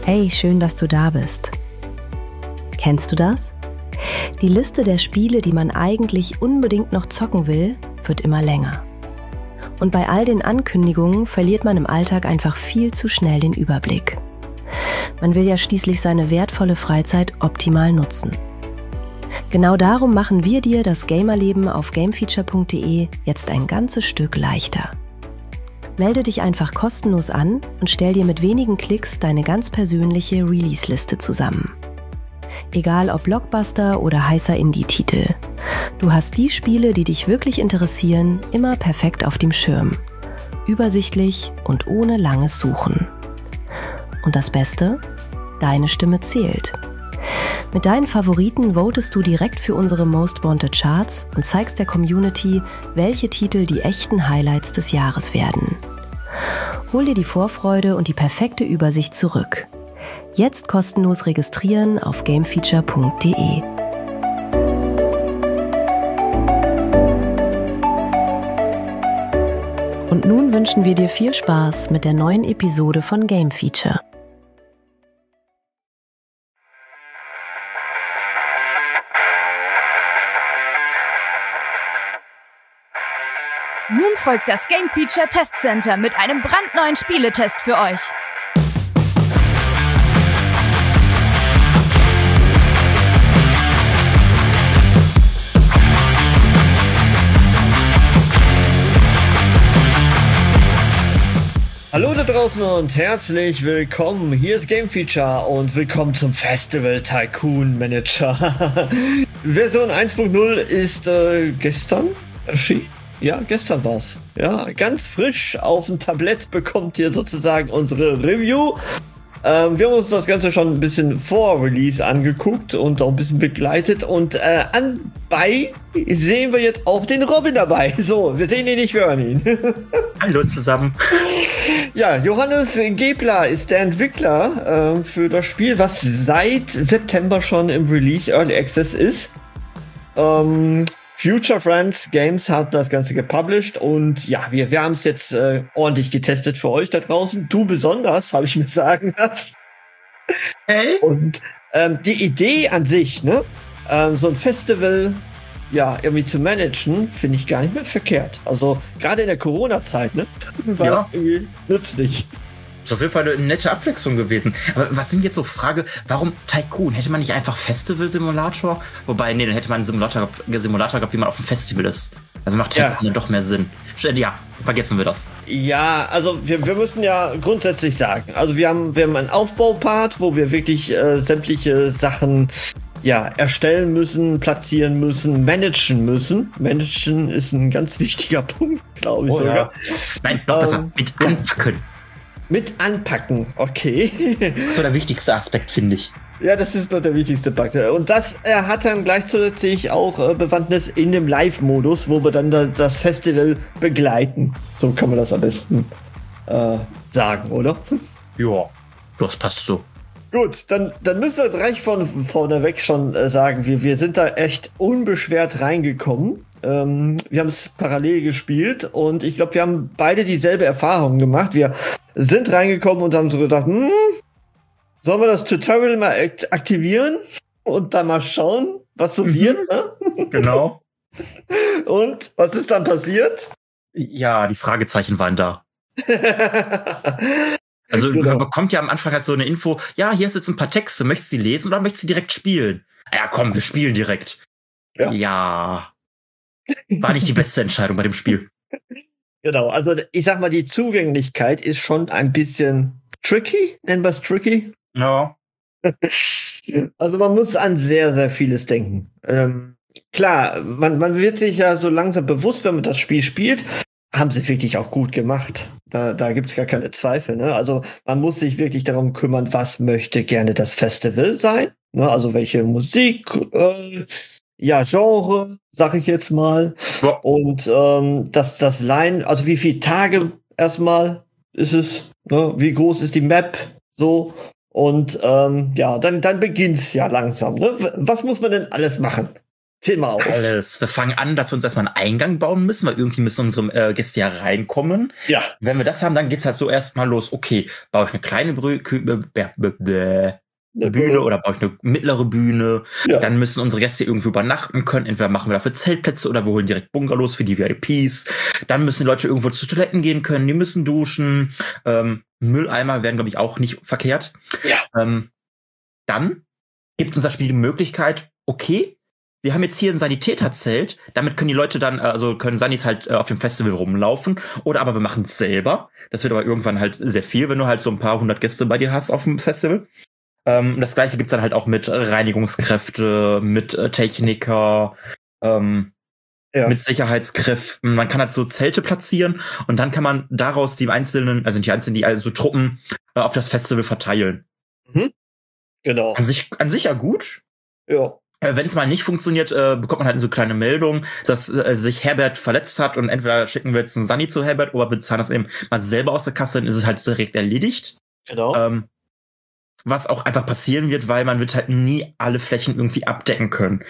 Hey, schön, dass du da bist. Kennst du das? Die Liste der Spiele, die man eigentlich unbedingt noch zocken will, wird immer länger. Und bei all den Ankündigungen verliert man im Alltag einfach viel zu schnell den Überblick. Man will ja schließlich seine wertvolle Freizeit optimal nutzen. Genau darum machen wir dir das Gamerleben auf gamefeature.de jetzt ein ganzes Stück leichter. Melde dich einfach kostenlos an und stell dir mit wenigen Klicks deine ganz persönliche Release-Liste zusammen. Egal ob Blockbuster oder heißer Indie-Titel. Du hast die Spiele, die dich wirklich interessieren, immer perfekt auf dem Schirm. Übersichtlich und ohne langes Suchen. Und das Beste? Deine Stimme zählt. Mit deinen Favoriten votest du direkt für unsere Most Wanted Charts und zeigst der Community, welche Titel die echten Highlights des Jahres werden. Hol dir die Vorfreude und die perfekte Übersicht zurück. Jetzt kostenlos registrieren auf gamefeature.de. Und nun wünschen wir dir viel Spaß mit der neuen Episode von Game Feature. Nun folgt das Game Feature Test Center mit einem brandneuen Spieletest für euch. Hallo da draußen und herzlich willkommen. Hier ist Game Feature und willkommen zum Festival Tycoon Manager. Version 1.0 ist gestern erschienen. Ja, gestern war's. Ja, ganz frisch auf dem Tablett bekommt ihr sozusagen unsere Review. Wir haben uns das Ganze schon ein bisschen vor Release angeguckt und auch ein bisschen begleitet. Und anbei sehen wir jetzt auch den Robin dabei. So, wir sehen ihn nicht, wir hören ihn. Hallo zusammen. Ja, Johannes Gebler ist der Entwickler für das Spiel, was seit September schon im Release Early Access ist. Future Friends Games hat das Ganze gepublished und ja, wir haben es jetzt ordentlich getestet für euch da draußen. Du besonders, habe ich mir sagen lassen. Hey? Und die Idee an sich, ne, so ein Festival ja irgendwie zu managen, finde ich gar nicht mehr verkehrt. Also gerade in der Corona-Zeit, ne, war das irgendwie nützlich. Ist auf jeden Fall eine nette Abwechslung gewesen. Aber was sind jetzt so Frage, warum Tycoon? Hätte man nicht einfach Festival-Simulator? Wobei, nee, dann hätte man einen Simulator gehabt, wie man auf dem Festival ist. Also macht Tycoon dann doch mehr Sinn. Ja, vergessen wir das. Ja, also wir müssen ja grundsätzlich sagen, also wir haben einen Aufbaupart, wo wir wirklich sämtliche Sachen erstellen müssen, platzieren müssen, managen müssen. Managen ist ein ganz wichtiger Punkt, glaube ich sogar. Ja. Nein, noch besser, mit anpacken. Mit anpacken, okay. Das ist so der wichtigste Aspekt, finde ich. Ja, das ist doch der wichtigste Punkt. Und das hat dann gleichzeitig auch Bewandtnis in dem Live-Modus, wo wir dann das Festival begleiten. So kann man das am besten sagen, oder? Ja, das passt so. Gut, dann müssen wir gleich von vorneweg schon sagen, wir sind da echt unbeschwert reingekommen. Wir haben es parallel gespielt und ich glaube, wir haben beide dieselbe Erfahrung gemacht. Wir sind reingekommen und haben so gedacht, sollen wir das Tutorial mal aktivieren und dann mal schauen, was so wird? Ne? Genau. Und was ist dann passiert? Ja, die Fragezeichen waren da. Also man bekommt ja am Anfang halt so eine Info, ja, hier ist jetzt ein paar Texte, möchtest du die lesen oder möchtest du direkt spielen? Ja, komm, wir spielen direkt. Ja. War nicht die beste Entscheidung bei dem Spiel. Genau, also ich sag mal, die Zugänglichkeit ist schon ein bisschen tricky, nennen wir es tricky. Ja. Also man muss an sehr, sehr vieles denken. Klar, man wird sich ja so langsam bewusst, wenn man das Spiel spielt, haben sie wirklich auch gut gemacht. Da gibt's gar keine Zweifel. Ne? Also man muss sich wirklich darum kümmern, was möchte gerne das Festival sein. Ne? Also welche Musik, Genre, sag ich jetzt mal. Ja. Und das Line, also wie viele Tage erstmal ist es, ne? Wie groß ist die Map, so. Und dann beginnt's ja langsam. Ne? Was muss man denn alles machen? Zähl mal auf. Alles. Wir fangen an, dass wir uns erstmal einen Eingang bauen müssen, weil irgendwie müssen unsere Gäste ja reinkommen. Ja. Wenn wir das haben, dann geht's halt so erstmal los. Okay, baue ich eine kleine Bühne oder baue ich eine mittlere Bühne? Ja. Dann müssen unsere Gäste irgendwie übernachten können. Entweder machen wir dafür Zeltplätze oder wir holen direkt Bungalows für die VIPs. Dann müssen die Leute irgendwo zu Toiletten gehen können. Die müssen duschen. Mülleimer werden, glaube ich, auch nicht verkehrt. Ja. Dann gibt uns das Spiel die Möglichkeit, okay, wir haben jetzt hier ein Sanitäterzelt, damit können die Leute dann, also können Sanis halt auf dem Festival rumlaufen, oder aber wir machen es selber. Das wird aber irgendwann halt sehr viel, wenn du halt so ein paar hundert Gäste bei dir hast auf dem Festival. Das gleiche gibt's dann halt auch mit Reinigungskräfte, mit Techniker, mit Sicherheitskräften. Man kann halt so Zelte platzieren und dann kann man daraus die Truppen auf das Festival verteilen. Mhm. Genau. An sich ja gut. Ja. Wenn es mal nicht funktioniert, bekommt man halt so kleine Meldung, dass sich Herbert verletzt hat und entweder schicken wir jetzt einen Sunny zu Herbert oder wir zahlen das eben mal selber aus der Kasse, dann ist es halt direkt erledigt. Genau. Was auch einfach passieren wird, weil man wird halt nie alle Flächen irgendwie abdecken können.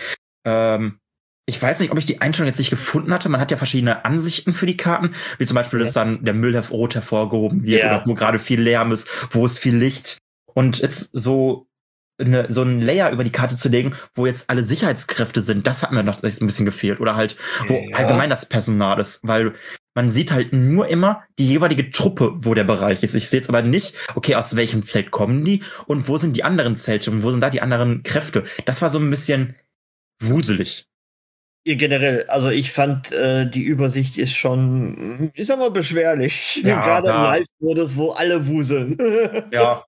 Ich weiß nicht, ob ich die Einstellung jetzt nicht gefunden hatte. Man hat ja verschiedene Ansichten für die Karten, wie zum Beispiel, dass dann der Müll rot hervorgehoben wird oder wo gerade viel Lärm ist, wo ist viel Licht. Und jetzt so ein Layer über die Karte zu legen, wo jetzt alle Sicherheitskräfte sind, das hat mir noch ein bisschen gefehlt. Oder halt, wo allgemein das Personal ist, weil man sieht halt nur immer die jeweilige Truppe, wo der Bereich ist. Ich sehe jetzt aber nicht, okay, aus welchem Zelt kommen die und wo sind die anderen Zelte und wo sind da die anderen Kräfte. Das war so ein bisschen wuselig. Generell, also ich fand, die Übersicht ist schon, ich sag mal, beschwerlich. Ja, gerade im Live-Modus, wo alle wuseln. Ja,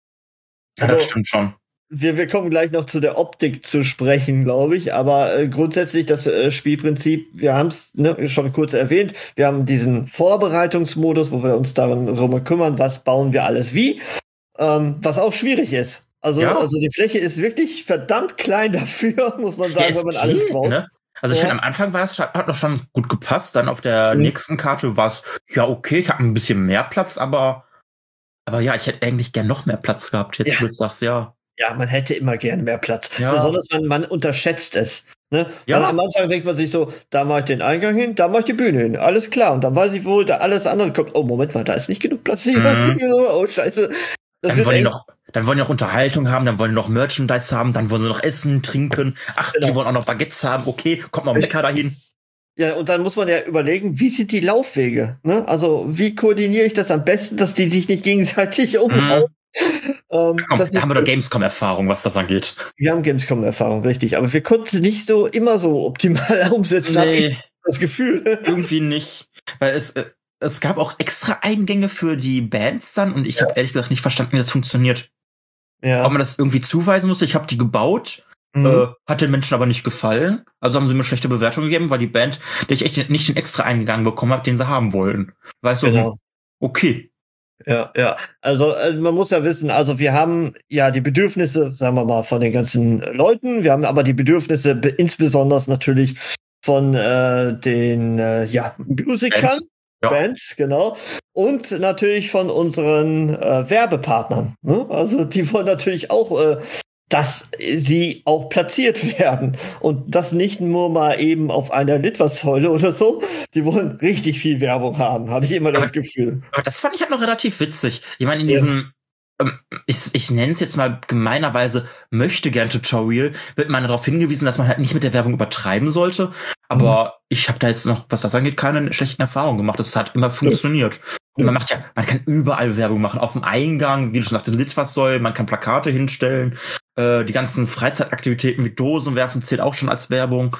das stimmt schon. Wir kommen gleich noch zu der Optik zu sprechen, glaube ich, aber grundsätzlich das Spielprinzip, wir haben es schon kurz erwähnt, wir haben diesen Vorbereitungsmodus, wo wir uns darum kümmern, was bauen wir alles wie, was auch schwierig ist. Also die Fläche ist wirklich verdammt klein dafür, muss man sagen, wenn man alles baut. Ne? Also ich finde, am Anfang hat noch schon gut gepasst, dann auf der nächsten Karte war es, ja okay, ich habe ein bisschen mehr Platz, aber ja, ich hätte eigentlich gern noch mehr Platz gehabt, jetzt du sagst, ja. Ja, man hätte immer gern mehr Platz. Ja. Besonders man unterschätzt es. Ne? Ja. Am Anfang denkt man sich so, da mache ich den Eingang hin, da mache ich die Bühne hin. Alles klar. Und dann weiß ich wohl, da alles andere kommt. Oh, Moment mal, da ist nicht genug Platz. Oh, scheiße. Dann wollen die noch Unterhaltung haben, dann wollen die noch Merchandise haben, dann wollen sie noch essen, trinken. Ach, die wollen auch noch Baguettes haben. Okay, kommt noch Mecker dahin. Ja, und dann muss man ja überlegen, wie sind die Laufwege? Ne? Also, wie koordiniere ich das am besten, dass die sich nicht gegenseitig umhauen? Da haben wir doch Gamescom-Erfahrung, was das angeht. Wir haben Gamescom-Erfahrung, richtig. Aber wir konnten sie nicht so immer so optimal umsetzen, habe ich das Gefühl. Irgendwie nicht. Weil es gab auch extra Eingänge für die Bands dann und ich habe ehrlich gesagt nicht verstanden, wie das funktioniert. Ja. Ob man das irgendwie zuweisen musste. Ich habe die gebaut, hat den Menschen aber nicht gefallen. Also haben sie mir schlechte Bewertung gegeben, weil die Band, der ich echt nicht den extra Eingang bekommen habe, den sie haben wollen. Weißt du, okay. Ja. Also man muss ja wissen, also wir haben ja die Bedürfnisse, sagen wir mal, von den ganzen Leuten. Wir haben aber die Bedürfnisse insbesondere natürlich von den Musikern, Bands, genau. Und natürlich von unseren Werbepartnern. Ne? Also die wollen natürlich auch, dass sie auch platziert werden. Und das nicht nur mal eben auf einer Litfaßsäule oder so. Die wollen richtig viel Werbung haben, habe ich immer das Gefühl. Aber das fand ich halt noch relativ witzig. Ich meine, in diesem, ich nenne es jetzt mal gemeinerweise Möchte-Gern-Tutorial, wird man darauf hingewiesen, dass man halt nicht mit der Werbung übertreiben sollte. Aber ich habe da jetzt noch, was das angeht, keine schlechten Erfahrungen gemacht. Das hat immer funktioniert. Und man kann überall Werbung machen. Auf dem Eingang, wie du schon sagtest, Litfaßsäulen, man kann Plakate hinstellen. Die ganzen Freizeitaktivitäten wie Dosen werfen zählt auch schon als Werbung.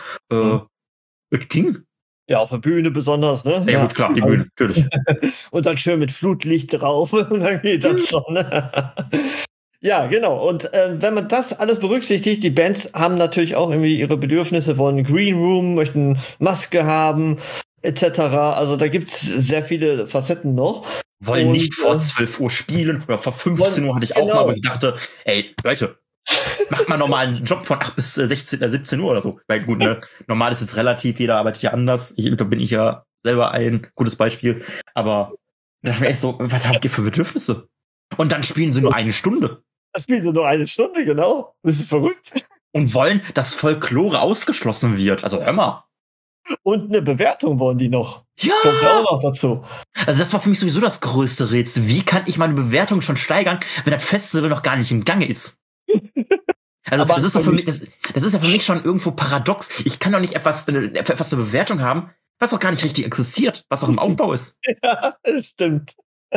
Es ging. Ja, auf der Bühne besonders, ne? Ja, gut, klar, die Bühne, natürlich. Und dann schön mit Flutlicht drauf und dann geht das schon. Ne? Ja, genau. Und wenn man das alles berücksichtigt, die Bands haben natürlich auch irgendwie ihre Bedürfnisse, wollen Green Room, möchten Maske haben, etc. Also da gibt's sehr viele Facetten noch. Wollen nicht vor 12 Uhr spielen oder vor 15 Uhr hatte ich auch mal, aber ich dachte, ey, Leute, macht mal nochmal einen Job von 8 bis 17 Uhr oder so. Weil gut, ne, normal ist jetzt relativ, jeder arbeitet ja anders. Da bin ich ja selber ein gutes Beispiel. Aber da dachte ich echt so, was habt ihr für Bedürfnisse? Und dann spielen sie nur eine Stunde. Das spielt nur eine Stunde, genau. Das ist verrückt. Und wollen, dass Folklore ausgeschlossen wird. Also hör mal. Und eine Bewertung wollen die noch. Ja! Kommt auch noch dazu. Also das war für mich sowieso das größte Rätsel. Wie kann ich meine Bewertung schon steigern, wenn das Festival noch gar nicht im Gange ist? Also das ist, das ist ja für mich schon irgendwo paradox. Ich kann doch nicht etwas eine Bewertung haben, was doch gar nicht richtig existiert, was auch im Aufbau ist. Ja, das stimmt.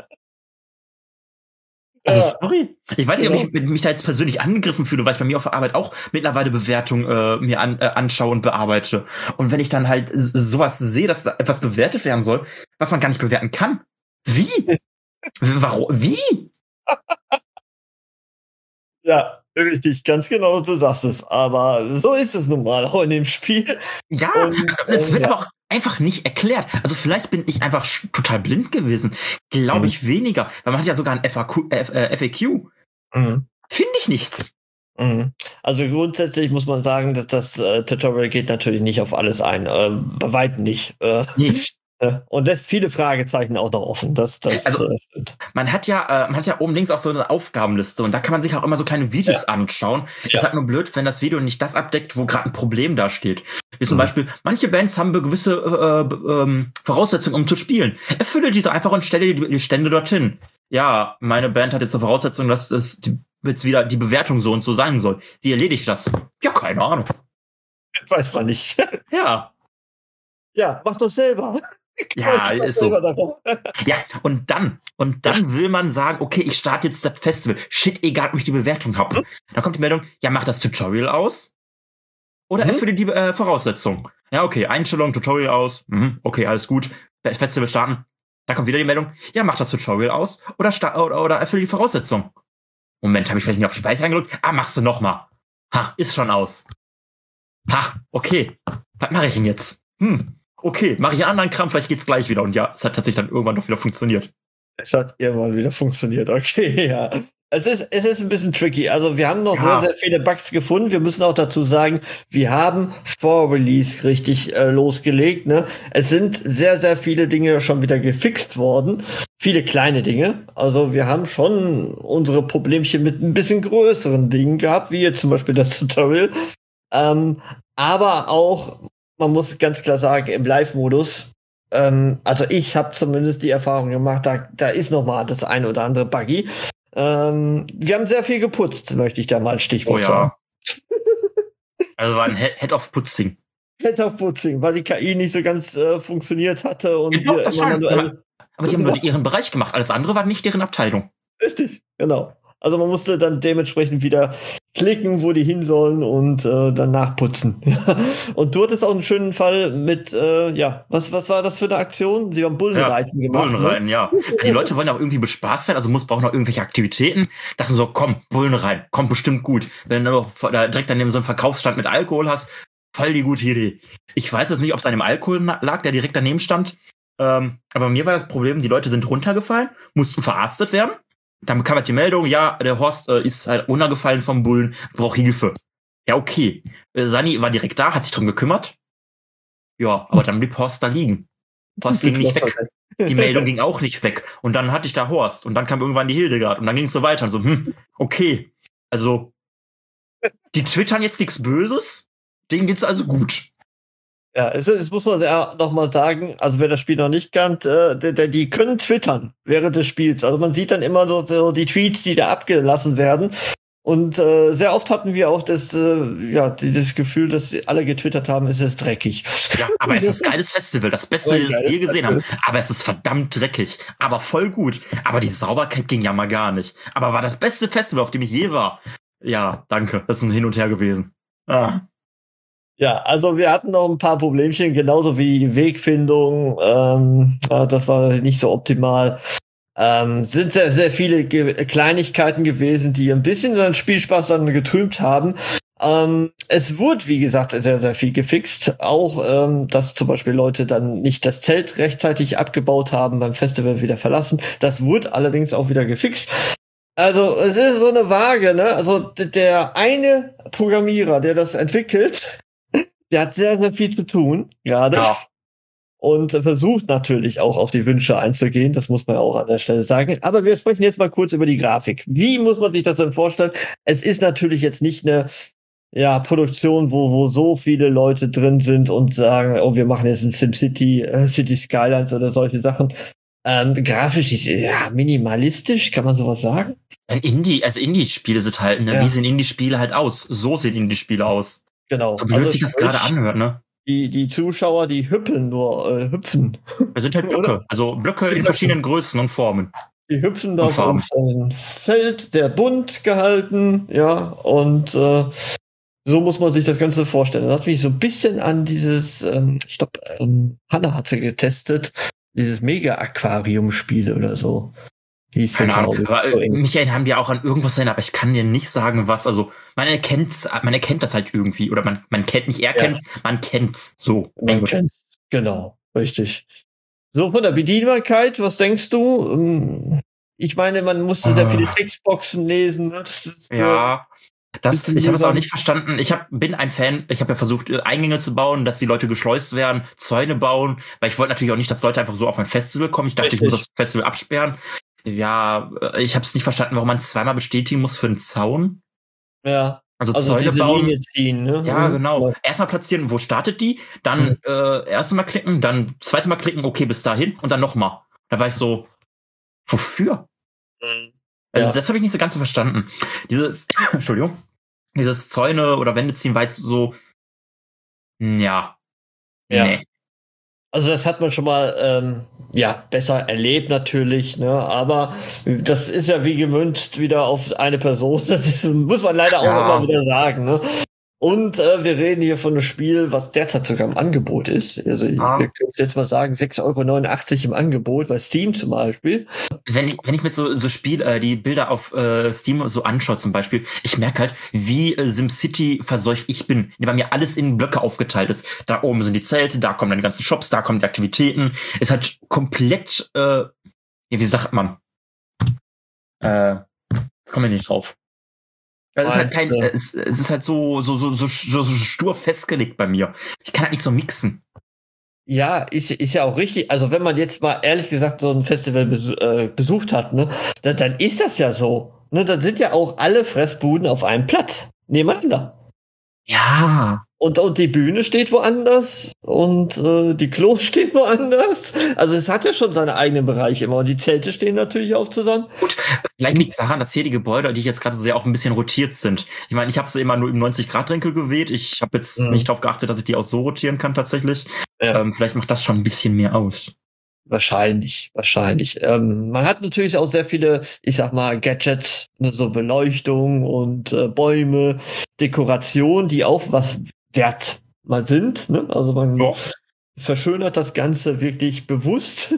Also sorry. Ich weiß nicht, ob ich mich da jetzt persönlich angegriffen fühle, weil ich bei mir auf der Arbeit auch mittlerweile Bewertungen mir anschaue und bearbeite. Und wenn ich dann halt sowas sehe, dass etwas bewertet werden soll, was man gar nicht bewerten kann. Wie? Warum? Wie? Ja, richtig, ganz genau, du sagst es. Aber so ist es nun mal auch in dem Spiel. Ja, und es wird aber auch einfach nicht erklärt. Also vielleicht bin ich einfach total blind gewesen. Glaube ich weniger. Weil man hat ja sogar ein FAQ. Finde ich nichts. Also grundsätzlich muss man sagen, dass das Tutorial geht natürlich nicht auf alles ein. Bei weitem nicht. Und lässt viele Fragezeichen auch noch offen. Das stimmt. Man hat ja oben links auch so eine Aufgabenliste und da kann man sich auch immer so kleine Videos anschauen. Ist halt nur blöd, wenn das Video nicht das abdeckt, wo gerade ein Problem da steht. Wie zum Beispiel, manche Bands haben gewisse Voraussetzungen, um zu spielen. Erfülle diese einfach und stelle die Stände dorthin. Ja, meine Band hat jetzt eine Voraussetzung, dass es jetzt wieder die Bewertung so und so sein soll. Wie erledige ich das? Ja, keine Ahnung. Weiß man nicht. Ja. Ja, mach doch selber. Ja, ist so. Ja, und dann will man sagen, okay, ich starte jetzt das Festival. Shit, egal, ob ich die Bewertung habe. Dann kommt die Meldung, ja, mach das Tutorial aus. Oder erfülle die Voraussetzung. Ja, okay, Einstellung, Tutorial aus. Okay, alles gut. Festival starten. Dann kommt wieder die Meldung, ja, mach das Tutorial aus. Oder erfülle die Voraussetzung. Moment, habe ich vielleicht nicht auf Speichern gedrückt? Machst du nochmal. Ist schon aus. Okay. Was mache ich denn jetzt? Okay, mache ich einen anderen Kram, vielleicht geht's gleich wieder. Und ja, es hat tatsächlich dann irgendwann doch wieder funktioniert. Es hat irgendwann wieder funktioniert, okay, ja. Es ist ein bisschen tricky. Also wir haben noch sehr, sehr viele Bugs gefunden. Wir müssen auch dazu sagen, wir haben vor Release richtig losgelegt. Ne? Es sind sehr, sehr viele Dinge schon wieder gefixt worden. Viele kleine Dinge. Also wir haben schon unsere Problemchen mit ein bisschen größeren Dingen gehabt, wie jetzt zum Beispiel das Tutorial. Aber auch, man muss ganz klar sagen, im Live-Modus, also ich habe zumindest die Erfahrung gemacht, da ist noch mal das eine oder andere Buggy. Wir haben sehr viel geputzt, möchte ich da mal ein Stichwort sagen. Also war ein Head of Putzing. Head of Putzing, weil die KI nicht so ganz funktioniert hatte und genau, wir immer manuell. Aber die haben nur ihren Bereich gemacht. Alles andere war nicht deren Abteilung. Richtig, genau. Also man musste dann dementsprechend wieder klicken, wo die hin sollen und dann nachputzen. Und du hattest auch einen schönen Fall mit, was war das für eine Aktion? Sie haben Bullenreiten gemacht. Bullenreiten, ne? Ja. Die Leute wollen auch irgendwie bespaßt werden, also brauchen noch irgendwelche Aktivitäten. Dachten so, komm, Bullenreiten, kommt bestimmt gut. Wenn du noch direkt daneben so einen Verkaufsstand mit Alkohol hast, voll die gute Idee. Ich weiß jetzt nicht, ob es an dem Alkohol lag, der direkt daneben stand. Aber bei mir war das Problem, die Leute sind runtergefallen, mussten verarztet werden. Dann bekam halt die Meldung, ja, der Horst ist halt runtergefallen vom Bullen, braucht Hilfe. Ja, okay. Sani war direkt da, hat sich drum gekümmert. Ja, aber dann blieb Horst da liegen. Horst ging nicht weg. Die Meldung ging auch nicht weg. Und dann hatte ich da Horst. Und dann kam irgendwann die Hildegard. Und dann ging es so weiter. Und so, okay. Also, die twittern jetzt nichts Böses. Denen geht's also gut. Ja, es muss man ja noch mal sagen, also wer das Spiel noch nicht kennt, die können twittern während des Spiels. Also man sieht dann immer so die Tweets, die da abgelassen werden. Und sehr oft hatten wir auch dieses Gefühl, dass sie alle getwittert haben, es ist dreckig. Ja, aber es ist ein geiles Festival, das Beste, das wir je gesehen haben. Aber es ist verdammt dreckig, aber voll gut. Aber die Sauberkeit ging ja mal gar nicht. Aber war das beste Festival, auf dem ich je war. Ja, danke, das ist ein Hin und Her gewesen. Ja, also wir hatten noch ein paar Problemchen, genauso wie die Wegfindung. Das war nicht so optimal. Sind sehr, sehr viele Kleinigkeiten gewesen, die ein bisschen den Spielspaß dann getrübt haben. Es wurde, wie gesagt, sehr, sehr viel gefixt. Auch, dass zum Beispiel Leute dann nicht das Zelt rechtzeitig abgebaut haben, beim Festival wieder verlassen. Das wurde allerdings auch wieder gefixt. Also, es ist so eine Waage, ne? Also, der eine Programmierer, der das entwickelt, der hat sehr, sehr viel zu tun, gerade. Ja. Und versucht natürlich auch auf die Wünsche einzugehen. Das muss man auch an der Stelle sagen. Aber wir sprechen jetzt mal kurz über die Grafik. Wie muss man sich das denn vorstellen? Es ist natürlich jetzt nicht eine ja, Produktionen, wo so viele Leute drin sind und sagen, oh, wir machen jetzt ein SimCity, City Skylines oder solche Sachen. Grafisch, ja, minimalistisch, kann man sowas sagen? Indie-Spiele sind halt, ne? Ja. Wie sehen Indie-Spiele halt aus? So sehen Indie-Spiele aus. Genau. So blöd sich das gerade anhört, ne? Die Zuschauer, die hüpfen. Das sind halt Blöcke. Also Blöcke in verschiedenen Größen und Formen. Die hüpfen da auf einem Feld, sehr bunt gehalten, ja, und so muss man sich das Ganze vorstellen. Das hat mich so ein bisschen an dieses, ich glaube, Hanna hatte getestet, dieses Mega-Aquarium-Spiel oder so. Keine Ahnung, aber mich haben die auch an irgendwas sein, aber ich kann dir nicht sagen, was. Also man erkennt das halt irgendwie. Oder man kennt nicht, man kennt's. So. Man kennt's, genau, richtig. So, von der Bedienbarkeit, was denkst du? Ich meine, man musste sehr viele Textboxen lesen. Ne? Das ist, ich habe es auch nicht verstanden. Bin ein Fan. Ich habe ja versucht, Eingänge zu bauen, dass die Leute geschleust werden, Zäune bauen, weil ich wollte natürlich auch nicht, dass Leute einfach so auf ein Festival kommen. Ich dachte, ich muss das Festival absperren. Ja, ich habe es nicht verstanden, warum man zweimal bestätigen muss für einen Zaun. Ja. Also Zäune bauen. Linie ziehen, ne? Ja, genau. Erstmal platzieren, wo startet die? Dann erste Mal klicken, dann zweite Mal klicken, okay, bis dahin und dann nochmal. Da war ich so, wofür? Also das habe ich nicht so ganz so verstanden. Dieses Zäune oder Wände ziehen war jetzt so, ja. Nee. Also das hat man schon mal besser erlebt natürlich, ne? Aber das ist ja wie gemünzt wieder auf eine Person. Das muss man leider auch immer wieder sagen, ne? Und wir reden hier von einem Spiel, was derzeit sogar im Angebot ist. Also wir können jetzt mal sagen, 6,89 € im Angebot, bei Steam zum Beispiel. Wenn ich mir so die Bilder auf Steam so anschaue zum Beispiel, ich merke halt, wie SimCity verseucht ich bin, bei mir alles in Blöcke aufgeteilt ist. Da oben sind die Zelte, da kommen dann die ganzen Shops, da kommen die Aktivitäten. Ist halt komplett, wie sagt man? Kommen wir nicht drauf. Es ist halt es ist halt so stur festgelegt bei mir. Ich kann halt nicht so mixen. Ja, ist ja auch richtig. Also wenn man jetzt mal ehrlich gesagt so ein Festival besucht hat, ne, dann ist das ja so. Ne, dann sind ja auch alle Fressbuden auf einem Platz nebeneinander. Ja. Und die Bühne steht woanders und die Klos stehen woanders. Also es hat ja schon seine eigenen Bereiche immer und die Zelte stehen natürlich auch zusammen. Gut, vielleicht liegt es daran, dass hier die Gebäude, die ich jetzt gerade sehe, auch ein bisschen rotiert sind. Ich meine, ich habe sie immer nur im 90-Grad-Winkel gewählt. Ich habe jetzt nicht darauf geachtet, dass ich die auch so rotieren kann tatsächlich. Ja. Vielleicht macht das schon ein bisschen mehr aus. Wahrscheinlich. Man hat natürlich auch sehr viele, ich sag mal, Gadgets, ne, so Beleuchtung und Bäume, Dekoration, die auch was wert mal sind. Ne? Also man verschönert das Ganze wirklich bewusst.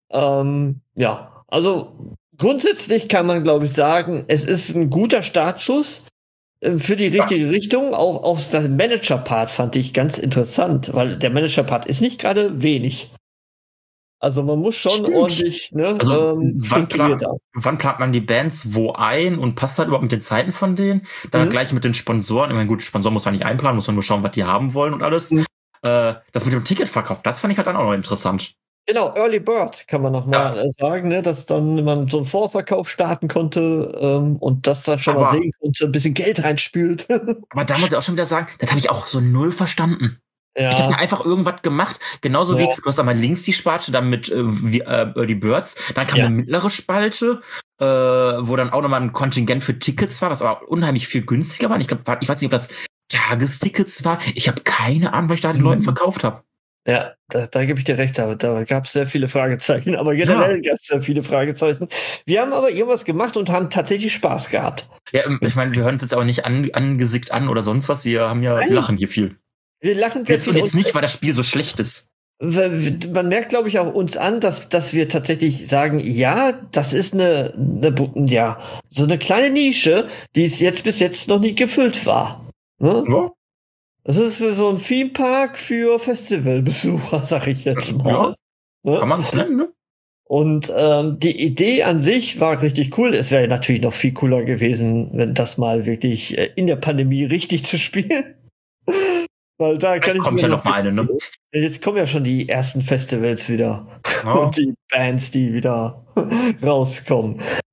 Also grundsätzlich kann man, glaube ich, sagen, es ist ein guter Startschuss für die richtige Richtung. Auch das Manager-Part fand ich ganz interessant, weil der Manager-Part ist nicht gerade wenig. Also man muss schon ordentlich, ne, wann plant man die Bands wo ein und passt halt überhaupt mit den Zeiten von denen? Dann gleich mit den Sponsoren. Ich meine, gut, Sponsoren muss man nicht einplanen, muss man nur schauen, was die haben wollen und alles. Das mit dem Ticketverkauf, das fand ich halt dann auch noch interessant. Genau, Early Bird kann man noch mal sagen, ne, dass dann man so einen Vorverkauf starten konnte und das dann schon mal sehen konnte, ein bisschen Geld reinspült. Aber da muss ich auch schon wieder sagen, das habe ich auch so null verstanden. Ja. Ich habe da einfach irgendwas gemacht, genauso wie, du hast einmal links die Sparte, dann mit Early Birds, dann kam eine mittlere Spalte, wo dann auch nochmal ein Kontingent für Tickets war, was aber unheimlich viel günstiger war. Ich weiß nicht, ob das Tagestickets war. Ich habe keine Ahnung, was ich da den Leuten verkauft habe. Ja, da gebe ich dir recht, da gab es sehr viele Fragezeichen, aber generell gab es sehr viele Fragezeichen. Wir haben aber irgendwas gemacht und haben tatsächlich Spaß gehabt. Ja, ich meine, wir hören uns jetzt aber nicht angesickt an oder sonst was, wir lachen hier viel. Wir lachen sehr viel. Und jetzt nicht, weil das Spiel so schlecht ist. Man merkt, glaube ich, auch uns an, dass wir tatsächlich sagen, ja, das ist so eine kleine Nische, die es bis jetzt noch nicht gefüllt war. Ne? Ja. Das ist so ein Themepark für Festivalbesucher, sag ich jetzt mal. Ja. Ne? Kann man es nennen, ne? Und die Idee an sich war richtig cool. Es wäre natürlich noch viel cooler gewesen, wenn das mal wirklich in der Pandemie richtig zu spielen. Weil da kann kommt ja noch mal eine, ne? Jetzt kommen ja schon die ersten Festivals wieder. Und die Bands, die wieder rauskommen.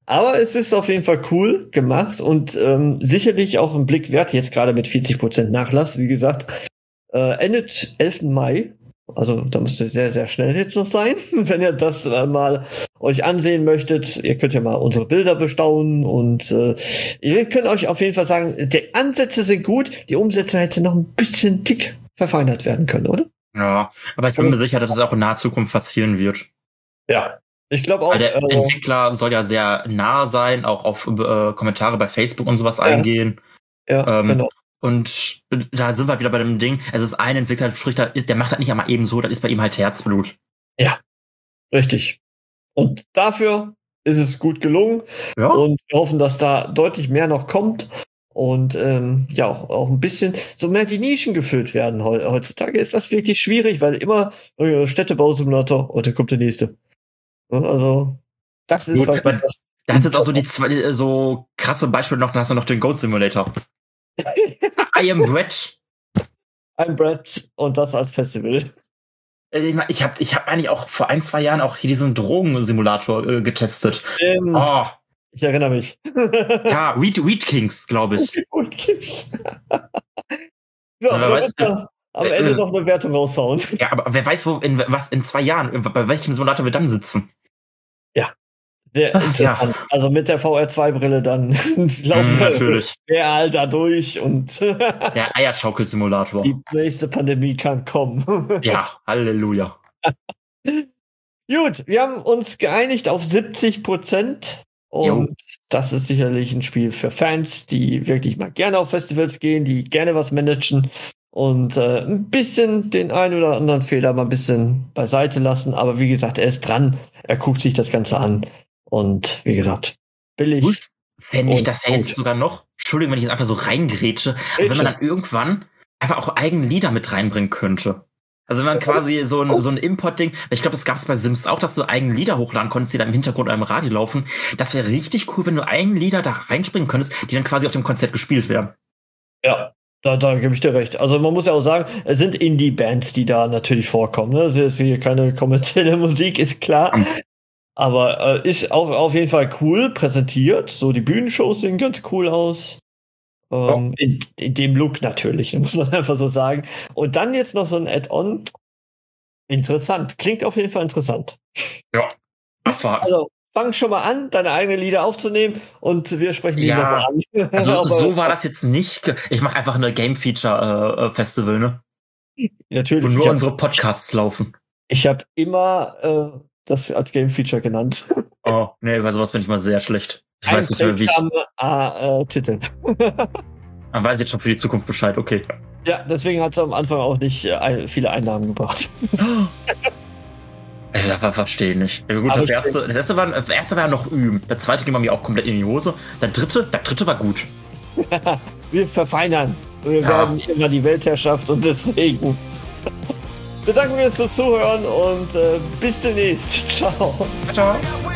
Aber es ist auf jeden Fall cool gemacht und sicherlich auch ein Blick wert, jetzt gerade mit 40% Nachlass, wie gesagt. Endet 11. Mai. Also da müsst ihr sehr, sehr schnell jetzt noch sein, wenn ihr das mal euch ansehen möchtet. Ihr könnt ja mal unsere Bilder bestaunen und ihr könnt euch auf jeden Fall sagen, die Ansätze sind gut, die Umsetzung hätte noch ein bisschen Tick verfeinert werden können, oder? Ja, aber ich bin mir sicher, dass es auch in naher Zukunft passieren wird. Ja, ich glaube auch. Weil der Entwickler soll ja sehr nah sein, auch auf Kommentare bei Facebook und sowas eingehen. Ja, genau. Und da sind wir wieder bei dem Ding, es ist ein Entwickler, der macht halt nicht einmal eben so, das ist bei ihm halt Herzblut. Ja, richtig. Und dafür ist es gut gelungen. Ja. Und wir hoffen, dass da deutlich mehr noch kommt. Und ja, auch ein bisschen so mehr die Nischen gefüllt werden. Heutzutage ist das wirklich schwierig, weil immer Städtebausimulator, heute kommt der nächste. Also, das ist gut, das ist jetzt auch so die zwei so krasse Beispiele noch, dann hast du noch den Goat Simulator. I am Brett. I'm Brett und das als Festival. Ich hab eigentlich auch vor 1-2 Jahren auch hier diesen Drogensimulator getestet. Oh. Ich erinnere mich. Ja, Weed Kings, glaube ich. Weed Kings. So, am Ende noch eine Wertung raushauen. Ja, aber wer weiß, was in 2 Jahren, bei welchem Simulator wir dann sitzen. Ja. Sehr interessant. Ja. Also mit der VR2-Brille dann laufen natürlich. Wir all da durch und der Eierschaukel-Simulator. Die nächste Pandemie kann kommen. Ja, Halleluja. Gut, wir haben uns geeinigt auf 70%. Und das ist sicherlich ein Spiel für Fans, die wirklich mal gerne auf Festivals gehen, die gerne was managen und ein bisschen den einen oder anderen Fehler mal ein bisschen beiseite lassen. Aber wie gesagt, er ist dran, er guckt sich das Ganze an. Und wie gesagt, billig. Fände ich das ja jetzt sogar noch, Entschuldigung, wenn ich jetzt einfach so reingrätsche, wenn man dann irgendwann einfach auch eigene Lieder mit reinbringen könnte. Also wenn man quasi so ein Import-Ding, ich glaube, das gab es bei Sims auch, dass du eigene Lieder hochladen konntest, die da im Hintergrund oder im Radio laufen. Das wäre richtig cool, wenn du eigene Lieder da reinspringen könntest, die dann quasi auf dem Konzert gespielt werden. Ja, da gebe ich dir recht. Also man muss ja auch sagen, es sind Indie-Bands, die da natürlich vorkommen. Ne? Es ist hier keine kommerzielle Musik, ist klar. Aber ist auch auf jeden Fall cool präsentiert. So die Bühnenshows sehen ganz cool aus. In dem Look natürlich, muss man einfach so sagen. Und dann jetzt noch so ein Add-on. Interessant. Klingt auf jeden Fall interessant. Ja. Also fang schon mal an, deine eigenen Lieder aufzunehmen und wir sprechen die nochmal an. Also so war das jetzt nicht. Ich mache einfach eine Game-Feature-Festival, ne? Natürlich. Wo nur unsere Podcasts laufen. Ich habe immer das als Game-Feature genannt. Oh, nee, bei sowas bin ich mal sehr schlecht. Ich weiß nicht mehr, wie. Titel. Man weiß jetzt schon für die Zukunft Bescheid, okay. Ja, deswegen hat es am Anfang auch nicht viele Einnahmen gebracht. Ich verstehe nicht. Ja, gut, das erste war ja noch üben. Der zweite ging bei mir auch komplett in die Hose. Der dritte war gut. Wir verfeinern. Wir werden immer die Weltherrschaft und deswegen bedanken wir uns fürs Zuhören und bis demnächst. Ciao. Ciao.